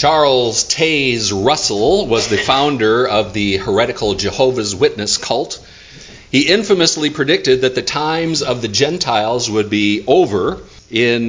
Charles Taze Russell was the founder of the heretical Jehovah's Witness cult. He infamously predicted that the times of the Gentiles would be over in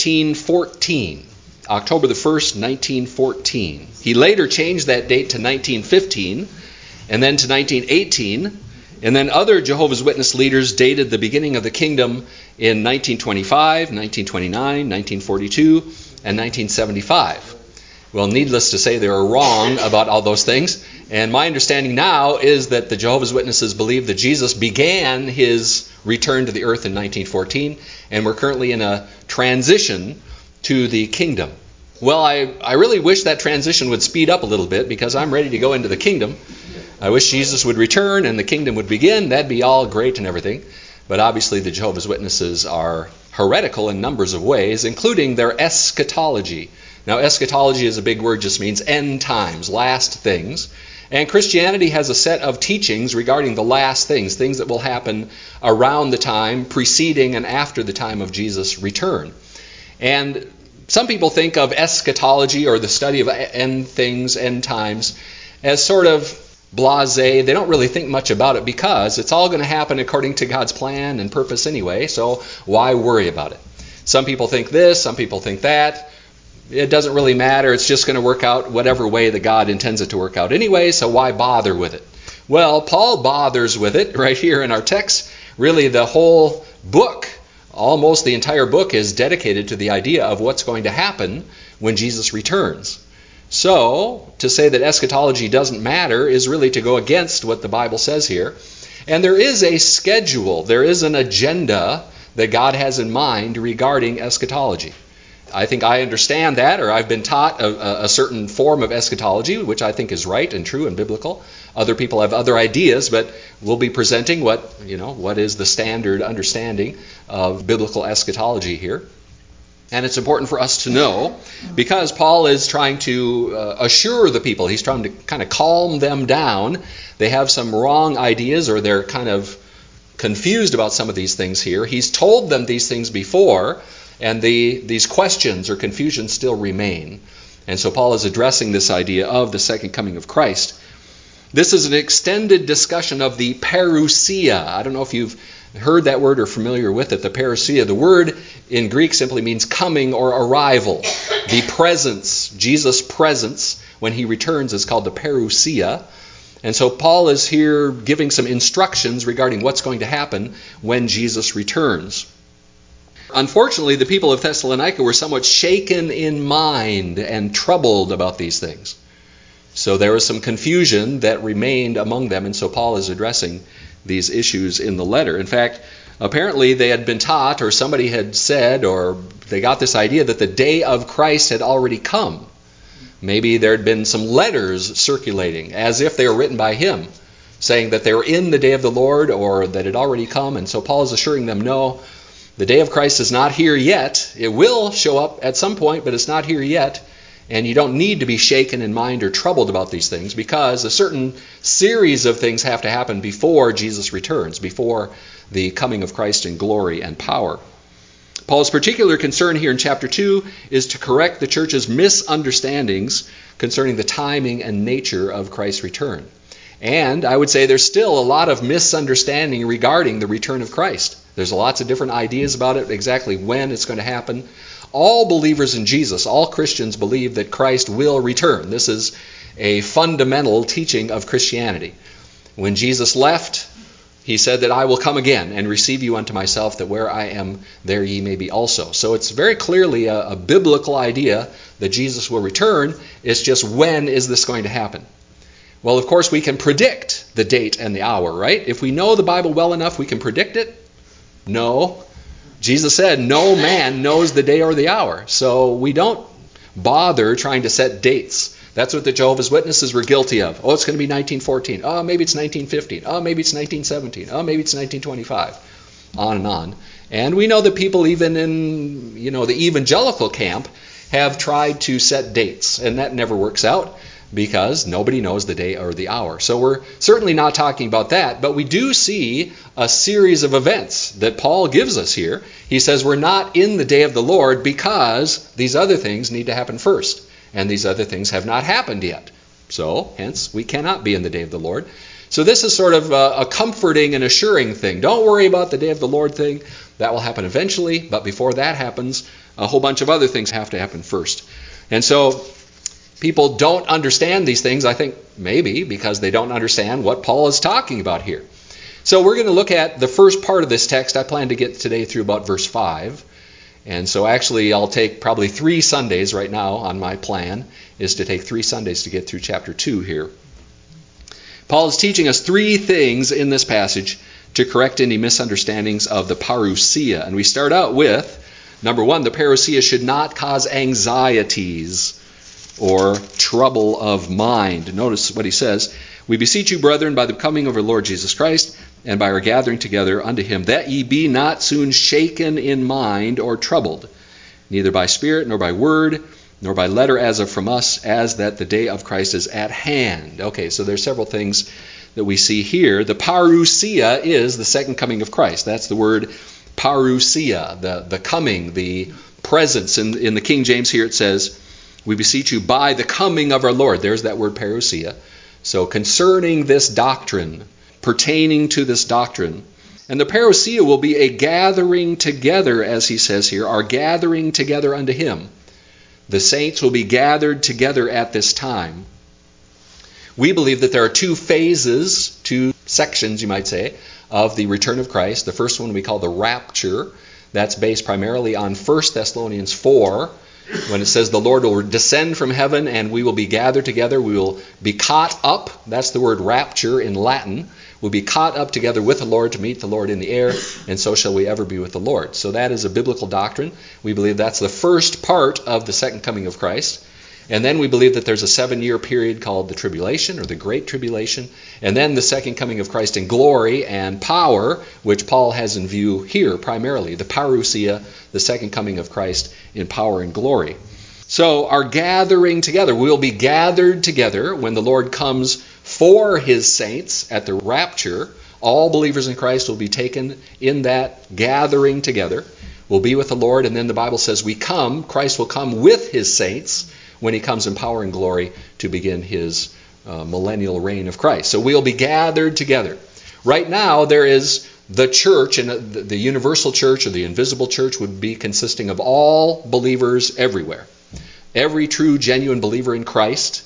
1914, October the 1st, 1914. He later changed that date to 1915, and then to 1918, and then other Jehovah's Witness leaders dated the beginning of the kingdom in 1925, 1929, 1942, and 1975. Well, needless to say, they were wrong about all those things. And my understanding now is that the Jehovah's Witnesses believe that Jesus began his return to the earth in 1914, and we're currently in a transition to the kingdom. Well, I really wish that transition would speed up a little bit, because I'm ready to go into the kingdom. I wish Jesus would return and the kingdom would begin. That'd be all great and everything. But obviously the Jehovah's Witnesses are heretical in numbers of ways, including their eschatology. Now, eschatology is a big word, just means end times, last things. And Christianity has a set of teachings regarding the last things that will happen around the time, preceding and after the time of Jesus' return. And some people think of eschatology, or the study of end things, end times, as sort of blasé. They don't really think much about it because it's all going to happen according to God's plan and purpose anyway, so why worry about it? Some people think this, some people think that. It doesn't really matter. It's just going to work out whatever way that God intends it to work out anyway, so why bother with it? Well, Paul bothers with it right here in our text. Really, the whole book, almost the entire book, is dedicated to the idea of what's going to happen when Jesus returns. So, to say that eschatology doesn't matter is really to go against what the Bible says here. And there is a schedule, there is an agenda that God has in mind regarding eschatology. I think I understand that, or I've been taught a certain form of eschatology, which I think is right and true and biblical. Other people have other ideas, but we'll be presenting what is the standard understanding of biblical eschatology here. And it's important for us to know, because Paul is trying to assure the people. He's trying to kind of calm them down. They have some wrong ideas, or they're kind of confused about some of these things here. He's told them these things before, and these questions or confusions still remain. And so Paul is addressing this idea of the second coming of Christ. This is an extended discussion of the parousia. I don't know if you've heard that word or familiar with it, the parousia. The word in Greek simply means coming or arrival. The presence, Jesus' presence, when he returns, is called the parousia. And so Paul is here giving some instructions regarding what's going to happen when Jesus returns. Unfortunately, the people of Thessalonica were somewhat shaken in mind and troubled about these things. So there was some confusion that remained among them, and so Paul is addressing these issues in the letter. In fact, apparently they had been taught, or somebody had said, or they got this idea that the day of Christ had already come. Maybe there had been some letters circulating, as if they were written by him, saying that they were in the day of the Lord, or that it had already come. And so Paul is assuring them, no, the day of Christ is not here yet. It will show up at some point, but it's not here yet. And you don't need to be shaken in mind or troubled about these things, because a certain series of things have to happen before Jesus returns, before the coming of Christ in glory and power. Paul's particular concern here in chapter 2 is to correct the church's misunderstandings concerning the timing and nature of Christ's return. And I would say there's still a lot of misunderstanding regarding the return of Christ. There's lots of different ideas about it, exactly when it's going to happen. All believers in Jesus, all Christians, believe that Christ will return. This is a fundamental teaching of Christianity. When Jesus left, he said that I will come again and receive you unto myself, that where I am, there ye may be also. So it's very clearly a biblical idea that Jesus will return. It's just, when is this going to happen? Well, of course, we can predict the date and the hour, right? If we know the Bible well enough, we can predict it? No. Jesus said, no man knows the day or the hour. So we don't bother trying to set dates. That's what the Jehovah's Witnesses were guilty of. Oh, it's going to be 1914. Oh, maybe it's 1915. Oh, maybe it's 1917. Oh, maybe it's 1925. On and on. And we know that people even in, the evangelical camp have tried to set dates, and that never works out because nobody knows the day or the hour. So we're certainly not talking about that, but we do see a series of events that Paul gives us here. He says we're not in the day of the Lord because these other things need to happen first. and these other things have not happened yet. So, hence, we cannot be in the day of the Lord. So this is sort of a comforting and assuring thing. Don't worry about the day of the Lord thing. That will happen eventually, but before that happens, a whole bunch of other things have to happen first. And so people don't understand these things, I think maybe because they don't understand what Paul is talking about here. So we're going to look at the first part of this text. I plan to get today through about verse 5. And so actually I'll take probably 3 Sundays right now on my plan, is to take 3 Sundays to get through chapter 2 here. Paul is teaching us 3 things in this passage to correct any misunderstandings of the parousia. And we start out with, number 1, the parousia should not cause anxieties or trouble of mind. Notice what he says. We beseech you, brethren, by the coming of our Lord Jesus Christ, and by our gathering together unto him, that ye be not soon shaken in mind or troubled, neither by spirit, nor by word, nor by letter as of from us, as that the day of Christ is at hand. Okay, so there's several things that we see here. The parousia is the second coming of Christ. That's the word parousia, the coming, the presence. In the King James here it says, we beseech you by the coming of our Lord. There's that word parousia. So concerning this doctrine, pertaining to this doctrine. And the parousia will be a gathering together, as he says here, are gathering together unto him. The saints will be gathered together at this time. We believe that there are 2 phases, 2 sections, you might say, of the return of Christ. The first one we call the rapture. That's based primarily on 1 Thessalonians 4, when it says the Lord will descend from heaven and we will be gathered together. We will be caught up. That's the word rapture in Latin. We'll be caught up together with the Lord to meet the Lord in the air, and so shall we ever be with the Lord. So that is a biblical doctrine. We believe that's the first part of the second coming of Christ. And then we believe that there's a 7-year period called the tribulation, or the Great Tribulation. And then the second coming of Christ in glory and power, which Paul has in view here primarily. The parousia, the second coming of Christ in power and glory. So our gathering together, we'll be gathered together when the Lord comes for his saints at the rapture. All believers in Christ will be taken in that gathering together. We'll be with the Lord, and then the Bible says Christ will come with his saints when he comes in power and glory to begin his millennial reign of Christ. So we'll be gathered together. Right now there is the church, and the universal church or the invisible church would be consisting of all believers everywhere. Every true, genuine believer in Christ.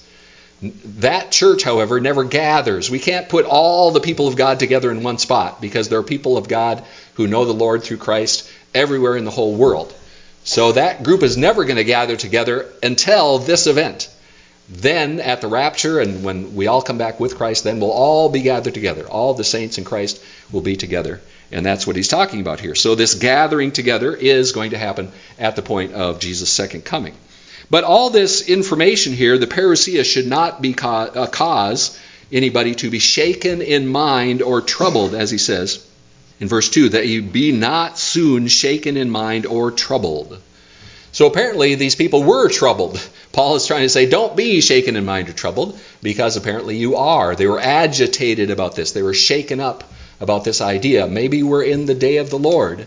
That church, however, never gathers. We can't put all the people of God together in one spot, because there are people of God who know the Lord through Christ everywhere in the whole world. So that group is never going to gather together until this event. Then at the rapture, and when we all come back with Christ, then we'll all be gathered together. All the saints in Christ will be together. And that's what he's talking about here. So this gathering together is going to happen at the point of Jesus' second coming. But all this information here, the parousia, should not be cause anybody to be shaken in mind or troubled, as he says in verse 2, that you be not soon shaken in mind or troubled. So apparently these people were troubled. Paul is trying to say, don't be shaken in mind or troubled, because apparently you are. They were agitated about this. They were shaken up about this idea. Maybe we're in the day of the Lord.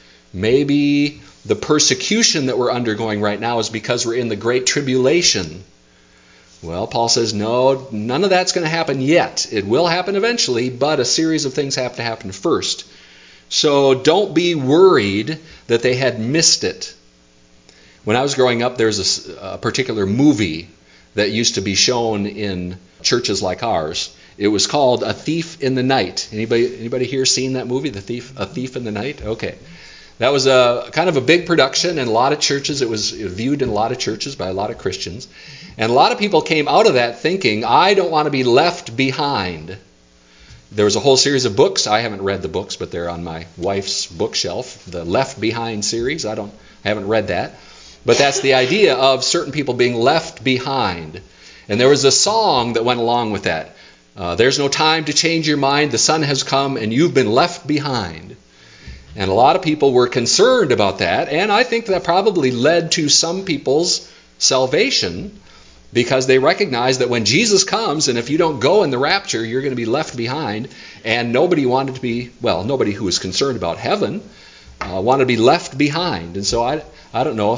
Maybe the persecution that we're undergoing right now is because we're in the Great Tribulation. Well, Paul says, no, none of that's going to happen yet. It will happen eventually, but a series of things have to happen first. So don't be worried that they had missed it. When I was growing up, there's a particular movie that used to be shown in churches like ours. It was called A Thief in the Night. Anybody here seen that movie, A Thief in the Night? Okay. That was a kind of a big production in a lot of churches. It was viewed in a lot of churches by a lot of Christians. And a lot of people came out of that thinking, I don't want to be left behind. There was a whole series of books. I haven't read the books, but they're on my wife's bookshelf, the Left Behind series. I haven't read that. But that's the idea of certain people being left behind. And there was a song that went along with that. There's no time to change your mind. The sun has come and you've been left behind. And a lot of people were concerned about that. And I think that probably led to some people's salvation, because they recognize that when Jesus comes, and if you don't go in the rapture, you're going to be left behind. And nobody wanted to be, nobody who was concerned about heaven wanted to be left behind. And so I don't know if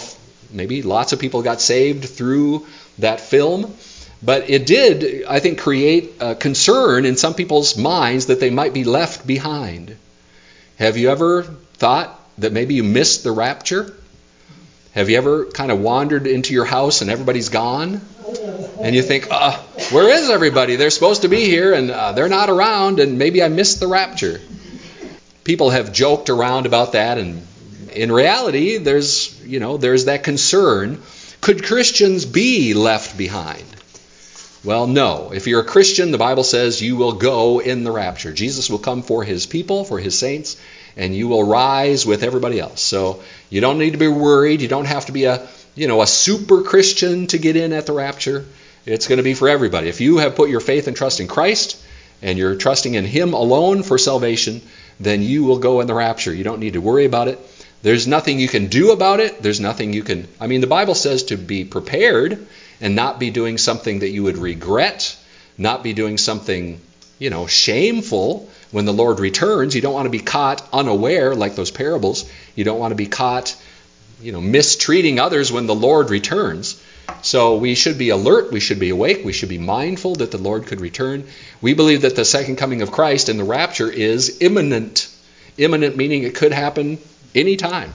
Maybe lots of people got saved through that film. But it did, I think, create a concern in some people's minds that they might be left behind. Have you ever thought that maybe you missed the rapture? Have you ever kind of wandered into your house and everybody's gone? And you think, where is everybody? They're supposed to be here and they're not around, and maybe I missed the rapture. People have joked around about that, and in reality, there's that concern. Could Christians be left behind? Well, no. If you're a Christian, the Bible says you will go in the rapture. Jesus will come for his people, for his saints, and you will rise with everybody else. So you don't need to be worried. You don't have to be a super Christian to get in at the rapture. It's going to be for everybody. If you have put your faith and trust in Christ and you're trusting in him alone for salvation, then you will go in the rapture. You don't need to worry about it. There's nothing you can do about it. There's nothing you can... the Bible says to be prepared and not be doing something that you would regret, not be doing something, shameful when the Lord returns. You don't want to be caught unaware like those parables. You don't want to be caught, mistreating others when the Lord returns. So we should be alert, we should be awake, we should be mindful that the Lord could return. We believe that the second coming of Christ and the rapture is imminent. Imminent meaning it could happen anytime.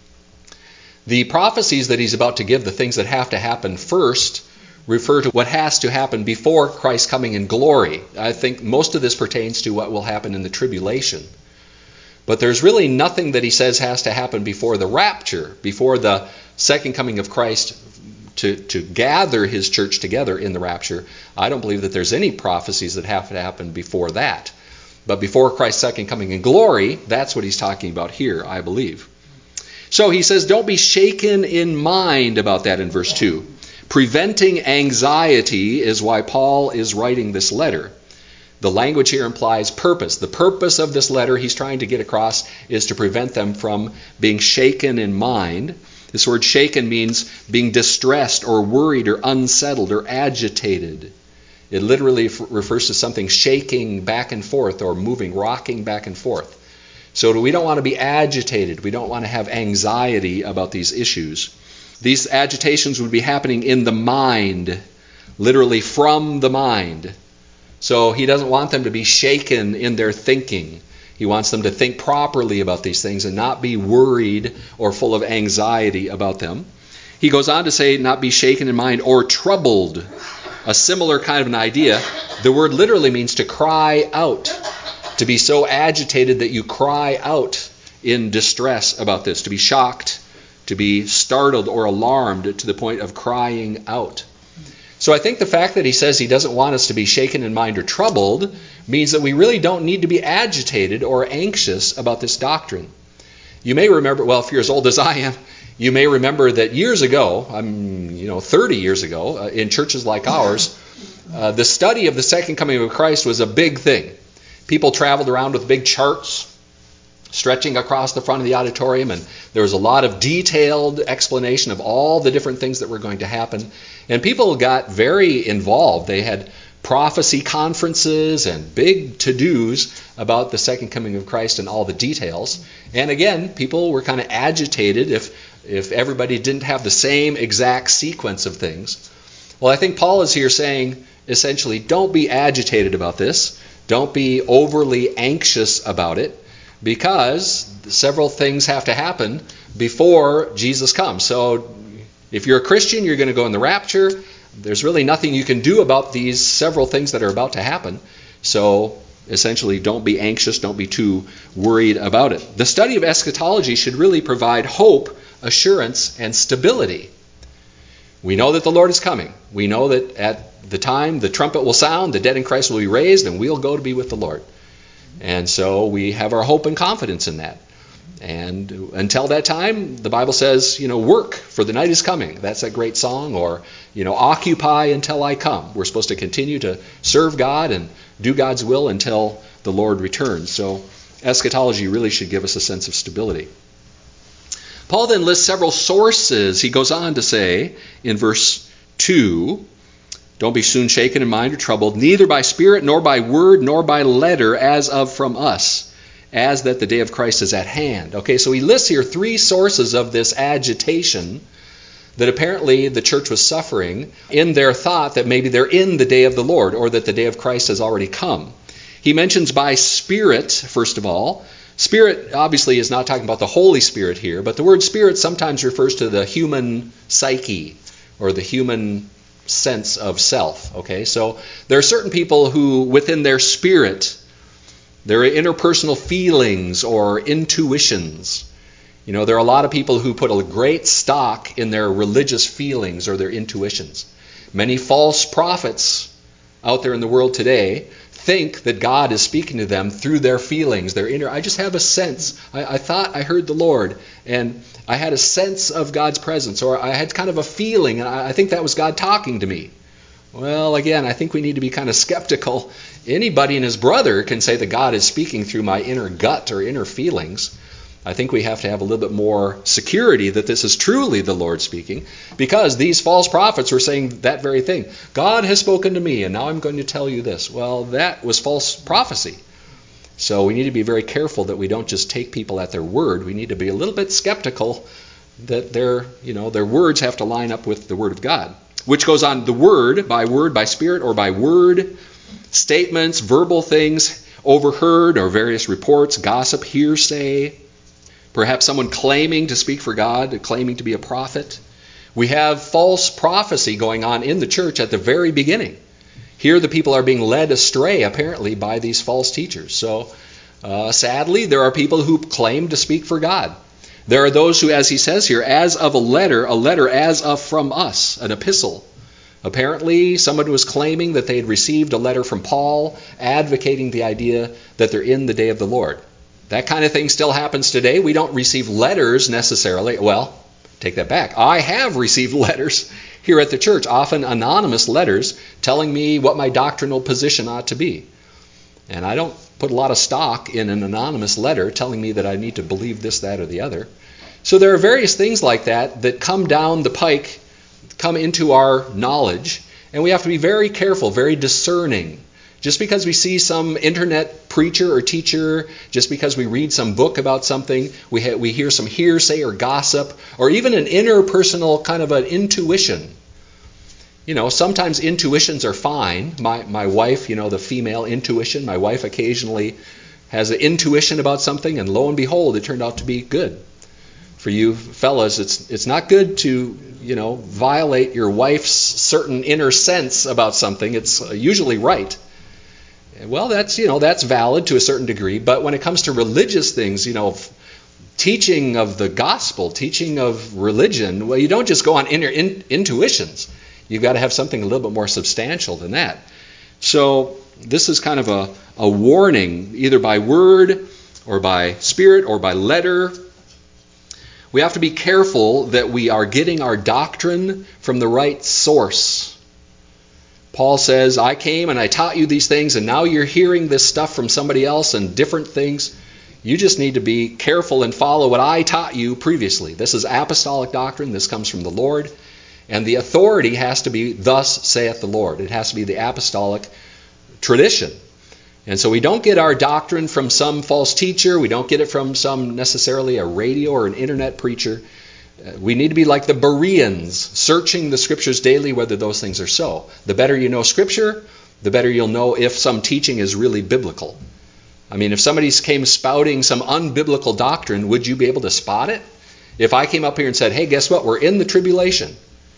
The prophecies that he's about to give, the things that have to happen first, refer to what has to happen before Christ's coming in glory. I think most of this pertains to what will happen in the tribulation. But there's really nothing that he says has to happen before the rapture, before the second coming of Christ to gather his church together in the rapture. I don't believe that there's any prophecies that have to happen before that. But before Christ's second coming in glory, that's what he's talking about here, I believe. So he says, don't be shaken in mind about that in verse 2. Preventing anxiety is why Paul is writing this letter. The language here implies purpose. The purpose of this letter he's trying to get across is to prevent them from being shaken in mind. This word shaken means being distressed or worried or unsettled or agitated. It literally refers to something shaking back and forth or moving, rocking back and forth. So we don't want to be agitated. We don't want to have anxiety about these issues. These agitations would be happening in the mind, literally from the mind. So he doesn't want them to be shaken in their thinking. He wants them to think properly about these things and not be worried or full of anxiety about them. He goes on to say, not be shaken in mind or troubled. A similar kind of an idea. The word literally means to cry out. To be so agitated that you cry out in distress about this. To be shocked, to be startled or alarmed to the point of crying out. So I think the fact that he says he doesn't want us to be shaken in mind or troubled means that we really don't need to be agitated or anxious about this doctrine. You may remember, well, if you're as old as I am, you may remember that years ago, 30 years ago, in churches like ours, the study of the second coming of Christ was a big thing. People traveled around with big charts stretching across the front of the auditorium, and there was a lot of detailed explanation of all the different things that were going to happen. And people got very involved. They had prophecy conferences and big to-dos about the second coming of Christ and all the details. And again, people were kind of agitated if everybody didn't have the same exact sequence of things. Well, I think Paul is here saying, essentially, don't be agitated about this. Don't be overly anxious about it, because several things have to happen before Jesus comes. So if you're a Christian, you're going to go in the rapture. There's really nothing you can do about these several things that are about to happen. So essentially, don't be anxious. Don't be too worried about it. The study of eschatology should really provide hope, assurance, and stability. We know that the Lord is coming. We know that at the time the trumpet will sound, the dead in Christ will be raised, and we'll go to be with the Lord. And so we have our hope and confidence in that. And until that time, the Bible says, work, for the night is coming. That's a great song. Or, occupy until I come. We're supposed to continue to serve God and do God's will until the Lord returns. So eschatology really should give us a sense of stability. Paul then lists several sources. He goes on to say in verse 2, don't be soon shaken in mind or troubled, neither by spirit, nor by word, nor by letter, as of from us, as that the day of Christ is at hand. Okay, so he lists here three sources of this agitation that apparently the church was suffering in their thought that maybe they're in the day of the Lord, or that the day of Christ has already come. He mentions by Spirit, first of all. Spirit obviously is not talking about the Holy Spirit here, but the word Spirit sometimes refers to the human psyche or the human sense of self. Okay, so there are certain people who within their spirit, their interpersonal feelings or intuitions, there are a lot of people who put a great stock in their religious feelings or their intuitions. Many false prophets out there in the world today think that God is speaking to them through their feelings, their inner. I just have a sense. I thought I heard the Lord, and I had a sense of God's presence, or I had kind of a feeling, and I think that was God talking to me. Well, again, I think we need to be kind of skeptical. Anybody and his brother can say that God is speaking through my inner gut or inner feelings. I think we have to have a little bit more security that this is truly the Lord speaking, because these false prophets were saying that very thing. God has spoken to me, and now I'm going to tell you this. Well, that was false prophecy. So we need to be very careful that we don't just take people at their word. We need to be a little bit skeptical that their words have to line up with the Word of God, which goes on the word, by Spirit, or by word, statements, verbal things, overheard, or various reports, gossip, hearsay. Perhaps someone claiming to speak for God, claiming to be a prophet. We have false prophecy going on in the church at the very beginning. Here the people are being led astray, apparently, by these false teachers. So, sadly, there are people who claim to speak for God. There are those who, as he says here, as of a letter as of from us, an epistle. Apparently, someone was claiming that they had received a letter from Paul, advocating the idea that they're in the day of the Lord. That kind of thing still happens today. We don't receive letters necessarily. Well, take that back. I have received letters here at the church, often anonymous letters, telling me what my doctrinal position ought to be. And I don't put a lot of stock in an anonymous letter telling me that I need to believe this, that, or the other. So there are various things like that come down the pike, come into our knowledge, and we have to be very careful, very discerning. Just because we see some internet preacher or teacher, just because we read some book about something, we hear some hearsay or gossip, or even an interpersonal kind of an intuition. Sometimes intuitions are fine. My wife, the female intuition, my wife occasionally has an intuition about something, and lo and behold, it turned out to be good. For you fellas, it's not good to, violate your wife's certain inner sense about something. It's usually right. Well, that's valid to a certain degree, but when it comes to religious things, teaching of the gospel, teaching of religion, well, you don't just go on intuitions. You've got to have something a little bit more substantial than that. So this is kind of a warning, either by word or by spirit or by letter. We have to be careful that we are getting our doctrine from the right source. Paul says, I came and I taught you these things, and now you're hearing this stuff from somebody else and different things. You just need to be careful and follow what I taught you previously. This is apostolic doctrine. This comes from the Lord. And the authority has to be, thus saith the Lord. It has to be the apostolic tradition. And so we don't get our doctrine from some false teacher. We don't get it from some necessarily a radio or an internet preacher. We need to be like the Bereans, searching the Scriptures daily whether those things are so. The better you know Scripture, the better you'll know if some teaching is really biblical. I mean, if somebody came spouting some unbiblical doctrine, would you be able to spot it? If I came up here and said, hey, guess what? We're in the tribulation.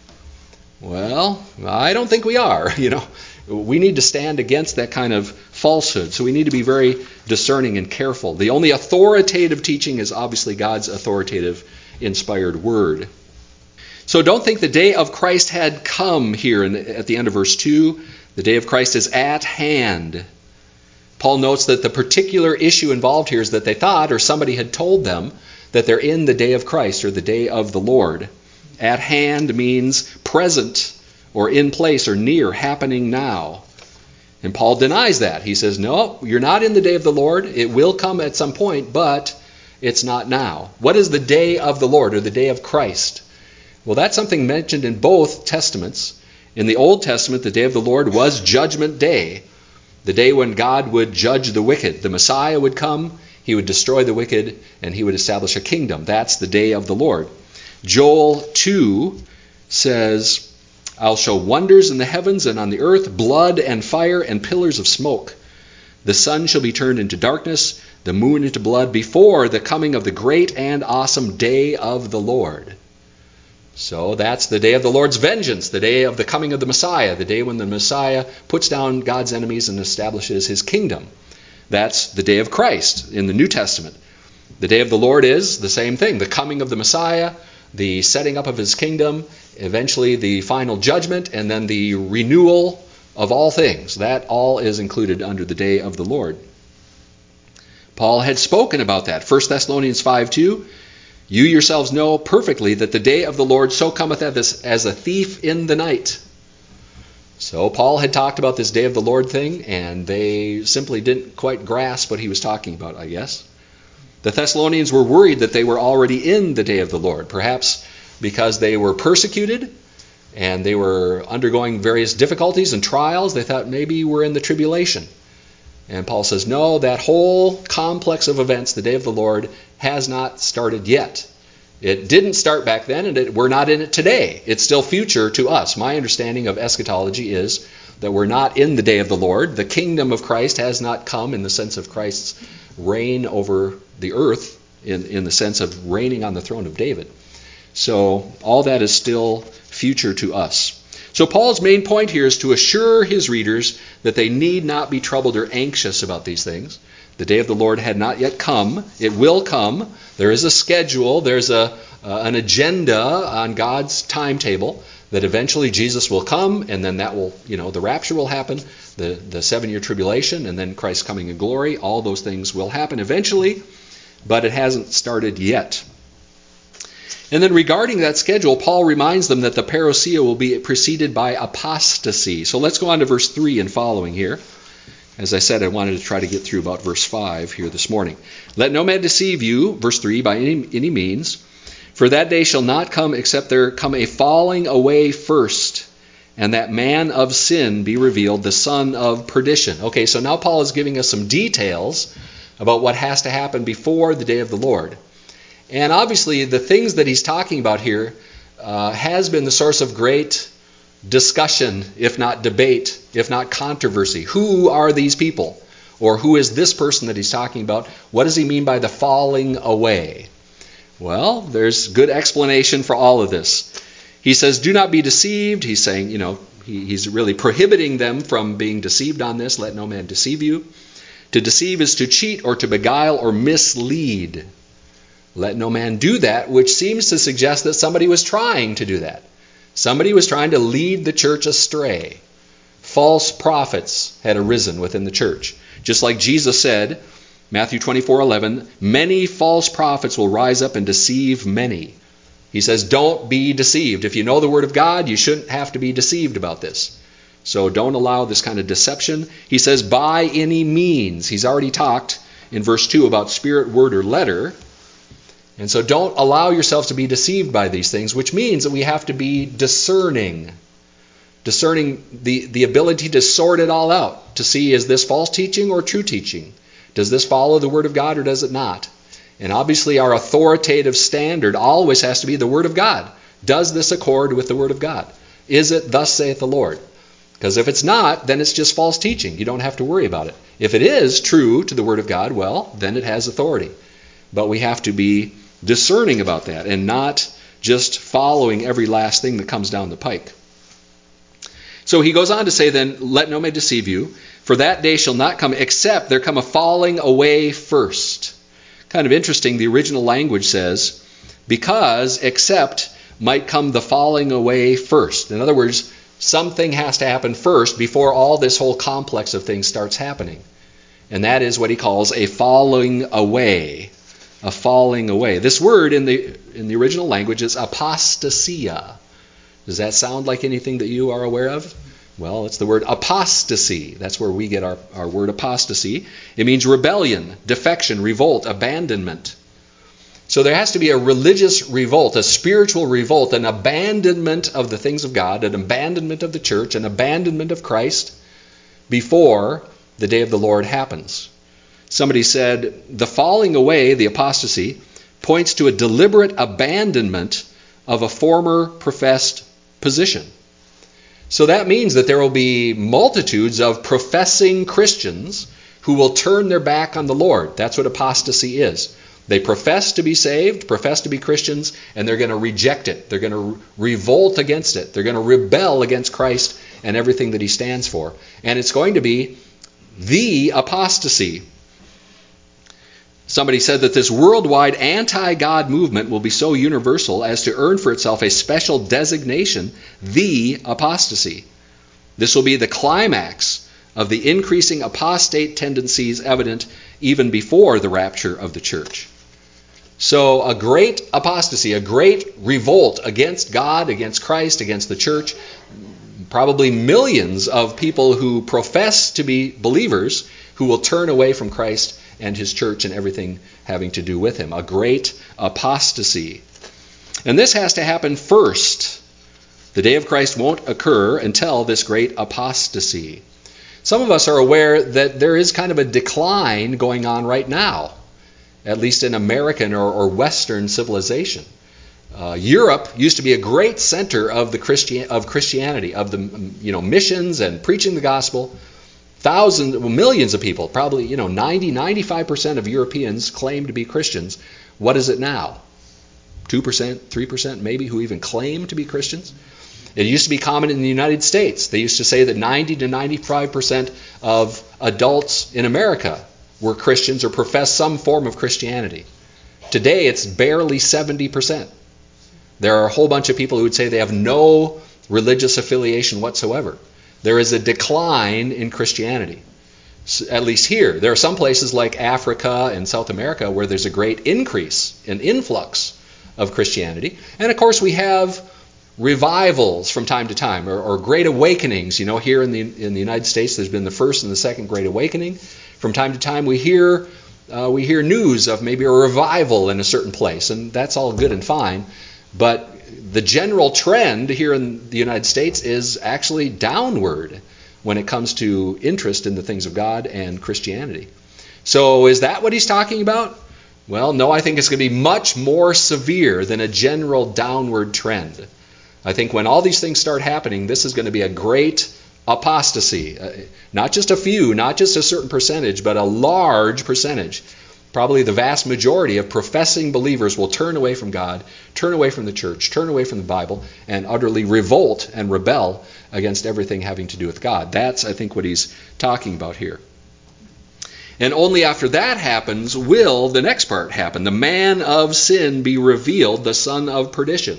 Well, I don't think we are. We need to stand against that kind of falsehood. So we need to be very discerning and careful. The only authoritative teaching is obviously God's authoritative inspired word. So don't think the day of Christ had come here at the end of verse 2. The day of Christ is at hand. Paul notes that the particular issue involved here is that they thought, or somebody had told them, that they're in the day of Christ or the day of the Lord. At hand means present or in place or near, happening now. And Paul denies that. He says, no, you're not in the day of the Lord. It will come at some point, but it's not now. What is the day of the Lord or the day of Christ? Well, that's something mentioned in both Testaments. In the Old Testament, the day of the Lord was Judgment Day, the day when God would judge the wicked. The Messiah would come, he would destroy the wicked, and he would establish a kingdom. That's the day of the Lord. Joel 2 says, I'll show wonders in the heavens and on the earth, blood and fire and pillars of smoke. The sun shall be turned into darkness, the moon into blood, before the coming of the great and awesome day of the Lord. So that's the day of the Lord's vengeance, the day of the coming of the Messiah, the day when the Messiah puts down God's enemies and establishes his kingdom. That's the day of Christ in the New Testament. The day of the Lord is the same thing, the coming of the Messiah, the setting up of his kingdom, eventually the final judgment, and then the renewal of all things. That all is included under the day of the Lord. Paul had spoken about that. 1 Thessalonians 5:2, you yourselves know perfectly that the day of the Lord so cometh as a thief in the night. So Paul had talked about this day of the Lord thing, and they simply didn't quite grasp what he was talking about, I guess. The Thessalonians were worried that they were already in the day of the Lord, perhaps because they were persecuted and they were undergoing various difficulties and trials. They thought maybe we're in the tribulation. And Paul says, no, that whole complex of events, the day of the Lord, has not started yet. It didn't start back then, and we're not in it today. It's still future to us. My understanding of eschatology is that we're not in the day of the Lord. The kingdom of Christ has not come in the sense of Christ's reign over the earth, in the sense of reigning on the throne of David. So all that is still future to us. So Paul's main point here is to assure his readers that they need not be troubled or anxious about these things. The day of the Lord had not yet come. It will come. There is a schedule. There's an agenda on God's timetable that eventually Jesus will come, and then that will, the rapture will happen, the 7-year tribulation, and then Christ's coming in glory. All those things will happen eventually, but it hasn't started yet. And then regarding that schedule, Paul reminds them that the parousia will be preceded by apostasy. So let's go on to verse 3 and following here. As I said, I wanted to try to get through about verse 5 here this morning. Let no man deceive you, verse 3, by any means, for that day shall not come except there come a falling away first, and that man of sin be revealed, the son of perdition. Okay, so now Paul is giving us some details about what has to happen before the day of the Lord. And obviously, the things that he's talking about here has been the source of great discussion, if not debate, if not controversy. Who are these people? Or who is this person that he's talking about? What does he mean by the falling away? Well, there's good explanation for all of this. He says, do not be deceived. He's saying, he's really prohibiting them from being deceived on this. Let no man deceive you. To deceive is to cheat or to beguile or mislead. Let no man do that, which seems to suggest that somebody was trying to do that. Somebody was trying to lead the church astray. False prophets had arisen within the church. Just like Jesus said, Matthew 24:11, many false prophets will rise up and deceive many. He says, don't be deceived. If you know the Word of God, you shouldn't have to be deceived about this. So don't allow this kind of deception. He says, by any means. He's already talked in verse 2 about spirit, word, or letter. And so don't allow yourself to be deceived by these things, which means that we have to be discerning. Discerning the ability to sort it all out, to see, is this false teaching or true teaching? Does this follow the Word of God or does it not? And obviously our authoritative standard always has to be the Word of God. Does this accord with the Word of God? Is it thus saith the Lord? Because if it's not, then it's just false teaching. You don't have to worry about it. If it is true to the Word of God, well, then it has authority. But we have to be discerning about that and not just following every last thing that comes down the pike. So he goes on to say then, let no man deceive you, for that day shall not come except there come a falling away first. Kind of interesting, the original language says, because except might come the falling away first. In other words, something has to happen first before all this whole complex of things starts happening. And that is what he calls a falling away. A falling away. This word in the original language is apostasia. Does that sound like anything that you are aware of? Well, it's the word apostasy. That's where we get our word apostasy. It means rebellion, defection, revolt, abandonment. So there has to be a religious revolt, a spiritual revolt, an abandonment of the things of God, an abandonment of the church, an abandonment of Christ before the day of the Lord happens. Somebody said, the falling away, the apostasy, points to a deliberate abandonment of a former professed position. So that means that there will be multitudes of professing Christians who will turn their back on the Lord. That's what apostasy is. They profess to be saved, profess to be Christians, and they're going to reject it. They're going to revolt against it. They're going to rebel against Christ and everything that he stands for. And it's going to be the apostasy. Somebody said that this worldwide anti-God movement will be so universal as to earn for itself a special designation, the apostasy. This will be the climax of the increasing apostate tendencies evident even before the rapture of the church. So a great apostasy, a great revolt against God, against Christ, against the church, probably millions of people who profess to be believers who will turn away from Christ and his church and everything having to do with him. A great apostasy. And this has to happen first. The day of Christ won't occur until this great apostasy. Some of us are aware that there is kind of a decline going on right now, at least in American or Western civilization. Europe used to be a great center of Christianity, of the missions and preaching the gospel. Millions of people, probably 95% of Europeans claim to be Christians. What is it now? 2%, 3% maybe who even claim to be Christians? It used to be common in the United States. They used to say that 90 to 95% of adults in America were Christians or professed some form of Christianity. Today it's barely 70%. There are a whole bunch of people who would say they have no religious affiliation whatsoever. There is a decline in Christianity, at least here. There are some places like Africa and South America where there's a great increase, an influx of Christianity. And of course we have revivals from time to time, or great awakenings. Here in the United States there's been the first and the second Great Awakening. From time to time we hear news of maybe a revival in a certain place, and that's all good and fine. But the general trend here in the United States is actually downward when it comes to interest in the things of God and Christianity. So is that what he's talking about? Well, no, I think it's going to be much more severe than a general downward trend. I think when all these things start happening, this is going to be a great apostasy. Not just a few, not just a certain percentage, but a large percentage. Probably the vast majority of professing believers will turn away from God, turn away from the church, turn away from the Bible, and utterly revolt and rebel against everything having to do with God. That's, I think, what he's talking about here. And only after that happens will the next part happen. The man of sin be revealed, the son of perdition.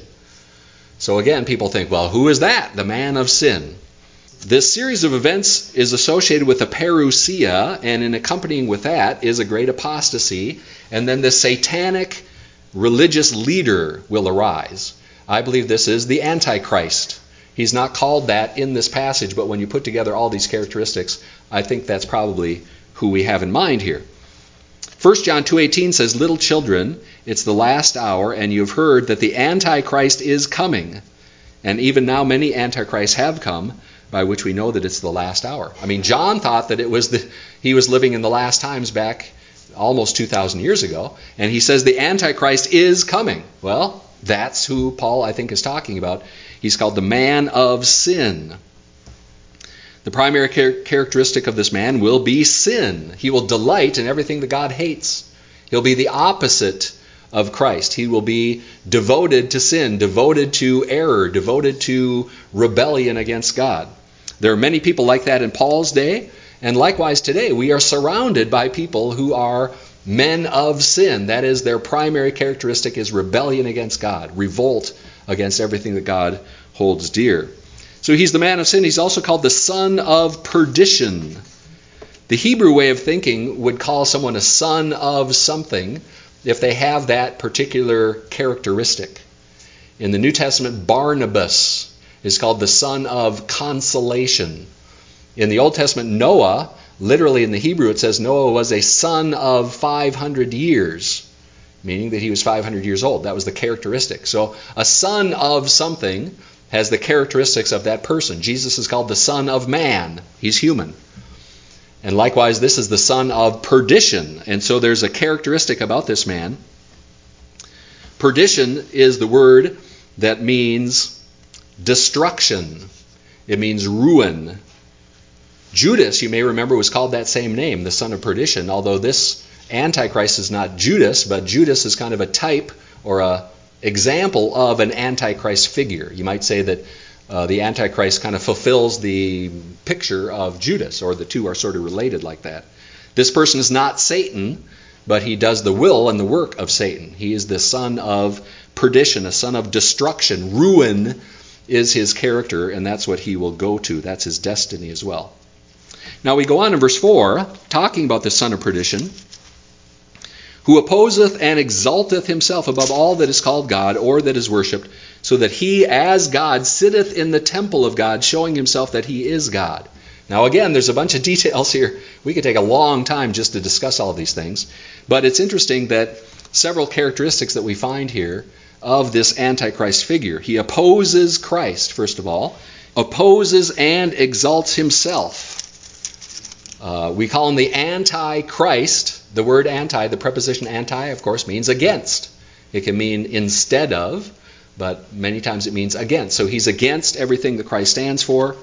So again, people think, well, who is that? The man of sin. This series of events is associated with a parousia, and in accompanying with that is a great apostasy, and then the satanic religious leader will arise. I believe this is the Antichrist. He's not called that in this passage, but when you put together all these characteristics, I think that's probably who we have in mind here. 1 John 2:18 says, "Little children, it's the last hour, and you've heard that the Antichrist is coming. And even now many Antichrists have come, by which we know that it's the last hour." I mean, John thought that he was living in the last times back almost 2,000 years ago, and he says the Antichrist is coming. Well, that's who Paul, I think, is talking about. He's called the man of sin. The primary characteristic of this man will be sin. He will delight in everything that God hates. He'll be the opposite of Christ. He will be devoted to sin, devoted to error, devoted to rebellion against God. There are many people like that in Paul's day, and likewise today we are surrounded by people who are men of sin. That is, their primary characteristic is rebellion against God, revolt against everything that God holds dear. So he's the man of sin. He's also called the son of perdition. The Hebrew way of thinking would call someone a son of something if they have that particular characteristic. In the New Testament, Barnabas is called the son of consolation. In the Old Testament, Noah, literally in the Hebrew it says Noah was a son of 500 years, meaning that he was 500 years old. That was the characteristic. So a son of something has the characteristics of that person. Jesus is called the Son of Man. He's human. And likewise, this is the son of perdition. And so there's a characteristic about this man. Perdition is the word that means destruction. It means ruin. Judas, you may remember, was called that same name, the son of perdition, although this Antichrist is not Judas, but Judas is kind of a type or a example of an Antichrist figure. You might say that the Antichrist kind of fulfills the picture of Judas, or the two are sort of related like that. This person is not Satan, but he does the will and the work of Satan. He is the son of perdition, a son of destruction. Ruin is his character, and that's what he will go to. That's his destiny as well. Now we go on in verse 4, talking about the son of perdition, who opposeth and exalteth himself above all that is called God or that is worshipped, so that he as God sitteth in the temple of God, showing himself that he is God. Now again, there's a bunch of details here. We could take a long time just to discuss all of these things. But it's interesting that several characteristics that we find here of this Antichrist figure. He opposes Christ, first of all, opposes and exalts himself. We call him the Antichrist. The word anti, the preposition anti, of course, means against. It can mean instead of, but many times it means against. So he's against everything that Christ stands for.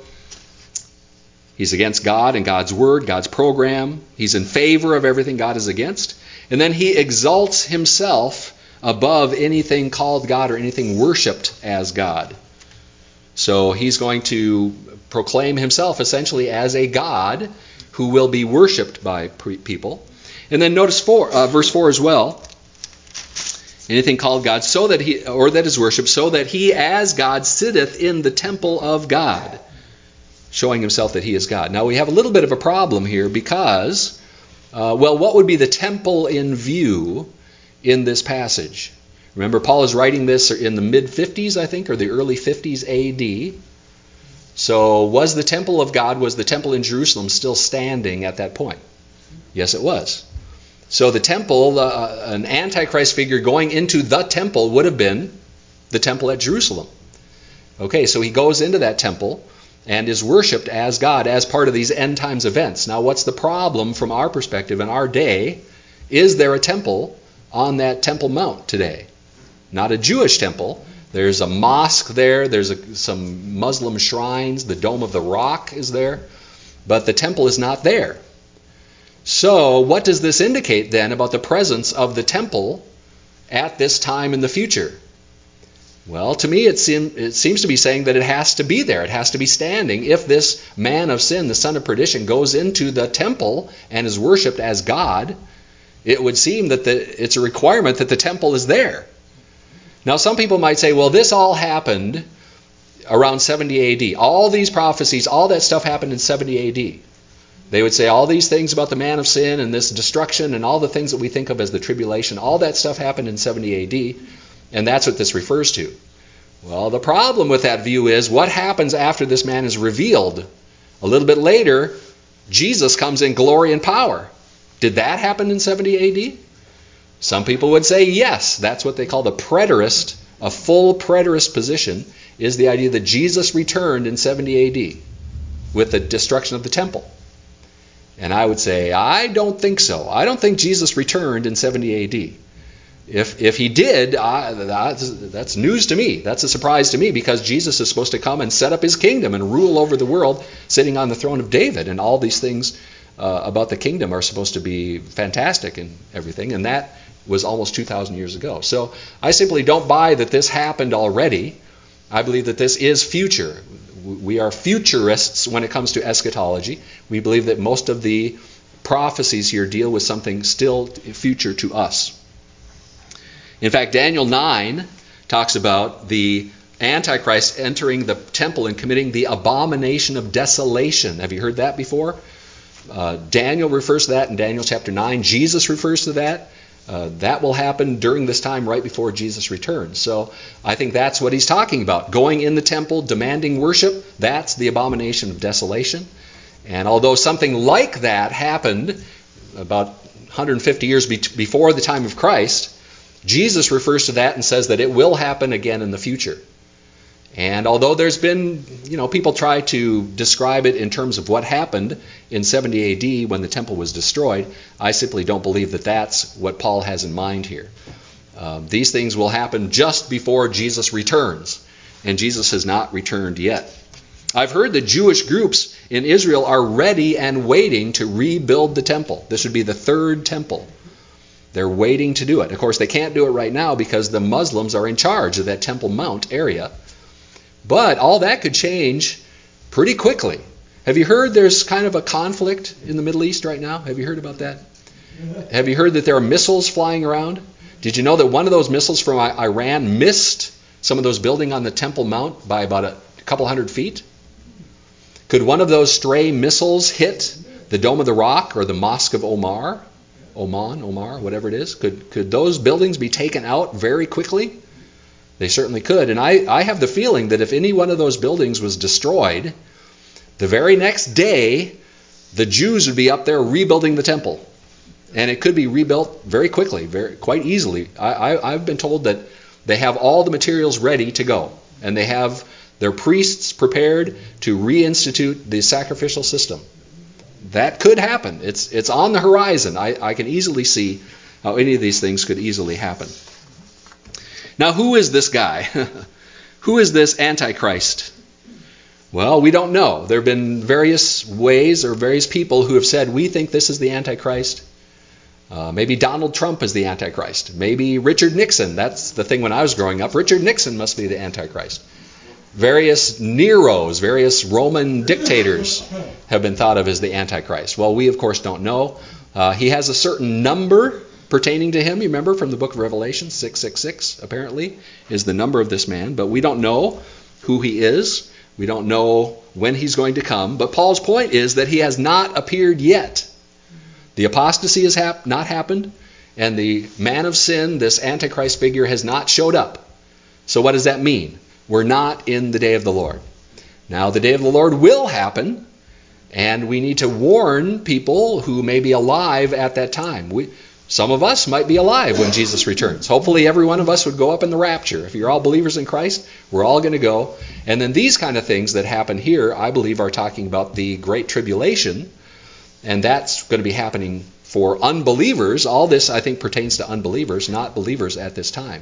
He's against God and God's word, God's program. He's in favor of everything God is against. And then he exalts himself above anything called God or anything worshipped as God. So he's going to proclaim himself essentially as a God who will be worshipped by people. And then notice verse 4 as well. Anything called God, so that he, or that is worshipped, so that he as God sitteth in the temple of God, showing himself that he is God. Now we have a little bit of a problem here because, what would be the temple in view in this passage? Remember, Paul is writing this in the mid-50s, I think, or the early 50s A.D. So was the temple of God, was the temple in Jerusalem still standing at that point? Yes, it was. So the temple, an Antichrist figure going into the temple would have been the temple at Jerusalem. Okay, so he goes into that temple and is worshipped as God as part of these end times events. Now what's the problem from our perspective in our day? Is there a temple on that Temple Mount today? Not a Jewish temple. There's a mosque there. There's some Muslim shrines. The Dome of the Rock is there. But the temple is not there. So what does this indicate then about the presence of the temple at this time in the future? Well, to me it seems to be saying that it has to be there. It has to be standing. If this man of sin, the son of perdition, goes into the temple and is worshipped as God, it would seem that it's a requirement that the temple is there. Now some people might say, well, this all happened around 70 A.D. All these prophecies, all that stuff happened in 70 A.D. They would say all these things about the man of sin and this destruction and all the things that we think of as the tribulation, all that stuff happened in 70 A.D., and that's what this refers to. Well, the problem with that view is what happens after this man is revealed? A little bit later, Jesus comes in glory and power. Did that happen in 70 A.D.? Some people would say yes. That's what they call the preterist. A full preterist position is the idea that Jesus returned in 70 A.D. with the destruction of the temple. And I would say, I don't think so. I don't think Jesus returned in 70 A.D. If he did, that's news to me. That's a surprise to me because Jesus is supposed to come and set up his kingdom and rule over the world sitting on the throne of David. And all these things about the kingdom are supposed to be fantastic and everything. And that was almost 2,000 years ago. So I simply don't buy that this happened already. I believe that this is future. We are futurists when it comes to eschatology. We believe that most of the prophecies here deal with something still future to us. In fact, Daniel 9 talks about the Antichrist entering the temple and committing the abomination of desolation. Have you heard that before? Daniel refers to that in Daniel chapter 9. Jesus refers to that. That will happen during this time right before Jesus returns. So I think that's what he's talking about. Going in the temple, demanding worship, that's the abomination of desolation. And although something like that happened about 150 years before the time of Christ, Jesus refers to that and says that it will happen again in the future. And although there's been, people try to describe it in terms of what happened in 70 AD when the temple was destroyed, I simply don't believe that that's what Paul has in mind here. These things will happen just before Jesus returns. and Jesus has not returned yet. I've heard that Jewish groups in Israel are ready and waiting to rebuild the temple. This would be the third temple. They're waiting to do it. Of course, they can't do it right now because the Muslims are in charge of that Temple Mount area. But all that could change pretty quickly. Have you heard there's kind of a conflict in the Middle East right now? Have you heard about that? Have you heard that there are missiles flying around? Did you know that one of those missiles from Iran missed some of those buildings on the Temple Mount by about a couple hundred feet? Could one of those stray missiles hit the Dome of the Rock or the Mosque of Omar, whatever it is? Could those buildings be taken out very quickly? They certainly could. And I have the feeling that if any one of those buildings was destroyed, the very next day, the Jews would be up there rebuilding the temple. And it could be rebuilt very quickly, quite easily. I've been told that they have all the materials ready to go. And they have their priests prepared to reinstitute the sacrificial system. That could happen. It's on the horizon. I can easily see how any of these things could easily happen. Now, who is this guy? Who is this Antichrist? Well, we don't know. There have been various ways or various people who have said, we think this is the Antichrist. Maybe Donald Trump is the Antichrist. Maybe Richard Nixon. That's the thing when I was growing up. Richard Nixon must be the Antichrist. Various Neros, various Roman dictators have been thought of as the Antichrist. Well, we, of course, don't know. He has a certain number pertaining to him. You remember from the book of Revelation, 666, apparently, is the number of this man. But we don't know who he is. We don't know when he's going to come. But Paul's point is that he has not appeared yet. The apostasy has not happened, and the man of sin, this Antichrist figure, has not showed up. So what does that mean? We're not in the day of the Lord. Now, the day of the Lord will happen, and we need to warn people who may be alive at that time. Some of us might be alive when Jesus returns. Hopefully every one of us would go up in the rapture. If you're all believers in Christ, we're all going to go. And then these kind of things that happen here, I believe, are talking about the Great Tribulation, and that's going to be happening for unbelievers. All this, I think, pertains to unbelievers, not believers at this time.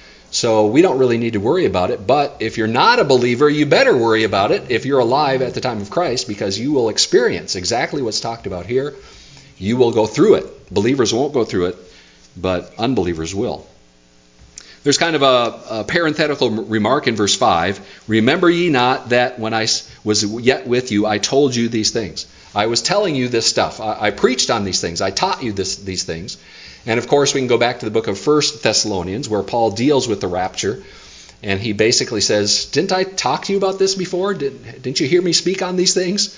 So we don't really need to worry about it. But if you're not a believer, you better worry about it if you're alive at the time of Christ, because you will experience exactly what's talked about here. You will go through it. Believers won't go through it, but unbelievers will. There's kind of a parenthetical remark in verse 5. Remember ye not that when I was yet with you, I told you these things. I was telling you this stuff. I preached on these things. I taught you these things. And of course, we can go back to the book of 1 Thessalonians, where Paul deals with the rapture. And he basically says, didn't I talk to you about this before? Didn't you hear me speak on these things?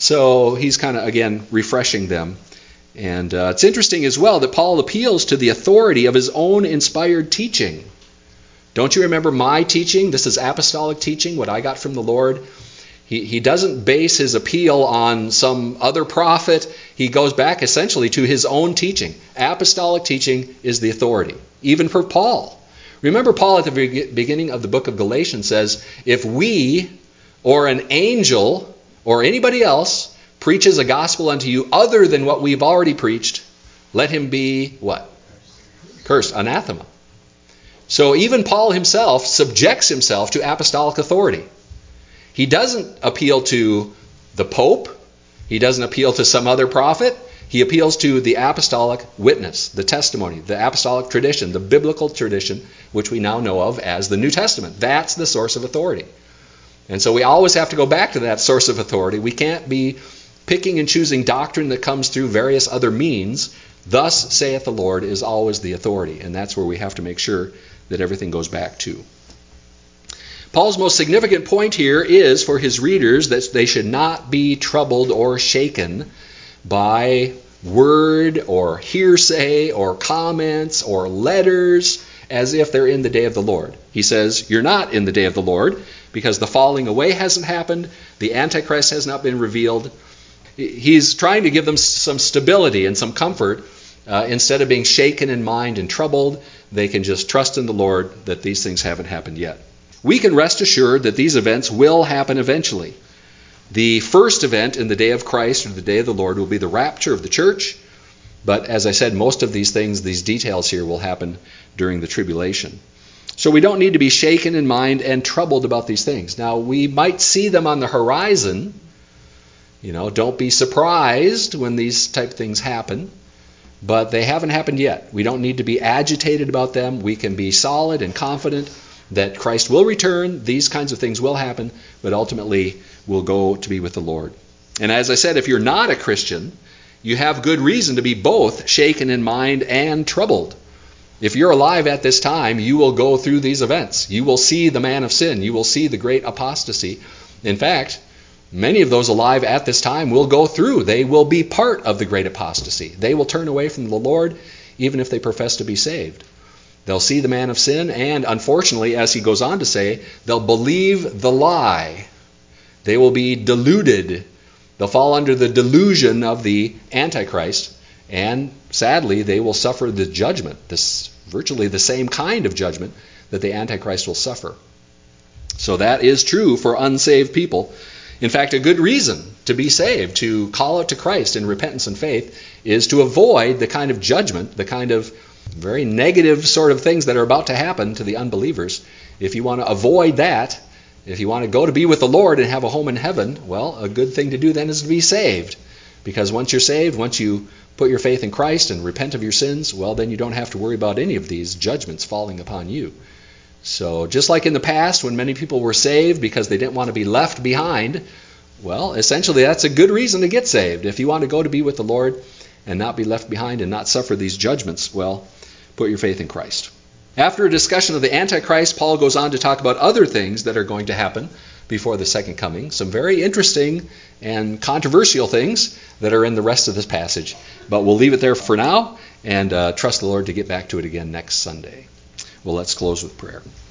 So he's kind of, again, refreshing them. And it's interesting as well that Paul appeals to the authority of his own inspired teaching. Don't you remember my teaching? This is apostolic teaching, what I got from the Lord. He doesn't base his appeal on some other prophet. He goes back essentially to his own teaching. Apostolic teaching is the authority, even for Paul. Remember, Paul at the beginning of the book of Galatians says, if we or an angel or anybody else preaches a gospel unto you other than what we've already preached, let him be what? Cursed, anathema. So even Paul himself subjects himself to apostolic authority. He doesn't appeal to the Pope. He doesn't appeal to some other prophet. He appeals to the apostolic witness, the testimony, the apostolic tradition, the biblical tradition, which we now know of as the New Testament. That's the source of authority. And so we always have to go back to that source of authority. We can't be picking and choosing doctrine that comes through various other means. Thus saith the Lord is always the authority. And that's where we have to make sure that everything goes back to. Paul's most significant point here is for his readers that they should not be troubled or shaken by word or hearsay or comments or letters as if they're in the day of the Lord. He says, you're not in the day of the Lord because the falling away hasn't happened. The Antichrist has not been revealed. He's trying to give them some stability and some comfort. Instead of being shaken in mind and troubled, they can just trust in the Lord that these things haven't happened yet. We can rest assured that these events will happen eventually. The first event in the day of Christ or the day of the Lord will be the rapture of the church. But as I said, most of these things, these details here will happen during the tribulation. So we don't need to be shaken in mind and troubled about these things. Now, we might see them on the horizon. Don't be surprised when these type of things happen. But they haven't happened yet. We don't need to be agitated about them. We can be solid and confident that Christ will return. These kinds of things will happen, but ultimately we'll go to be with the Lord. And as I said, if you're not a Christian, you have good reason to be both shaken in mind and troubled. If you're alive at this time, you will go through these events. You will see the man of sin. You will see the great apostasy. In fact, many of those alive at this time will go through. They will be part of the great apostasy. They will turn away from the Lord, even if they profess to be saved. They'll see the man of sin, and unfortunately, as he goes on to say, they'll believe the lie. They will be deluded. They'll fall under the delusion of the Antichrist, and sadly, they will suffer the judgment, virtually the same kind of judgment that the Antichrist will suffer. So that is true for unsaved people. In fact, a good reason to be saved, to call out to Christ in repentance and faith, is to avoid the kind of judgment, the kind of very negative sort of things that are about to happen to the unbelievers. If you want to avoid that, if you want to go to be with the Lord and have a home in heaven, well, a good thing to do then is to be saved. Because once you're saved, once you put your faith in Christ and repent of your sins, well, then you don't have to worry about any of these judgments falling upon you. So just like in the past when many people were saved because they didn't want to be left behind, well, essentially that's a good reason to get saved. If you want to go to be with the Lord and not be left behind and not suffer these judgments, well, put your faith in Christ. After a discussion of the Antichrist, Paul goes on to talk about other things that are going to happen before the second coming. Some very interesting and controversial things that are in the rest of this passage. But we'll leave it there for now and trust the Lord to get back to it again next Sunday. Well, let's close with prayer.